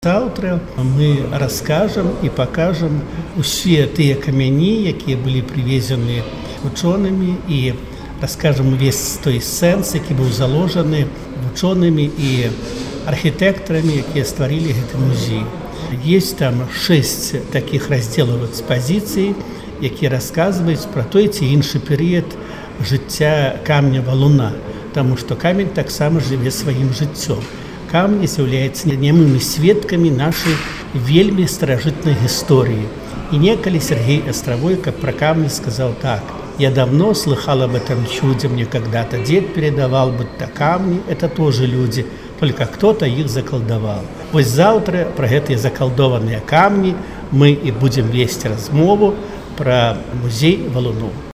Заўтра мы раскажам і пакажам усе тыя камяні, якія былі прывезены вучонымі, і раскажам увесь той сэнс, які быў заложаны вучонымі і архітэктарамі, якія стварылі гэты музей. Есть там 6 такіх раздзелаў экспазіцыі, якія расказваюць пра той ці іншы перыяд жыцця камня-валуна, таму што камень таксама жыве сваім жыццём. Камни являются немыми сведками нашей вельми старожитной истории. И неколи Сергей Островойко про камни сказал так: «Я давно слыхал об этом чуде, мне когда-то дед передавал, будто камни – это тоже люди, только кто-то их заколдовал». Вот завтра про эти заколдованные камни мы и будем вести размову про музей валунов.